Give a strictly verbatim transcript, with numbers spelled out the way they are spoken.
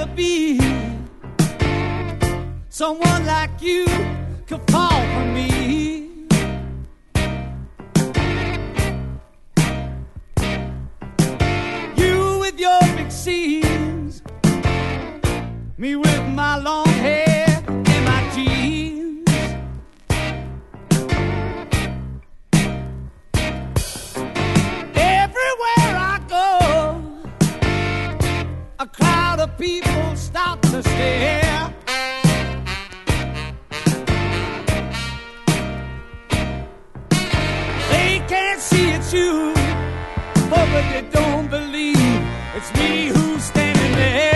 never be someone like you could fall for me. You with your big seams, me with my long hair and my jeans. Everywhere I go, a crowd of people stop to stare. They can't see it's you, oh, but they don't believe it's me who's standing there.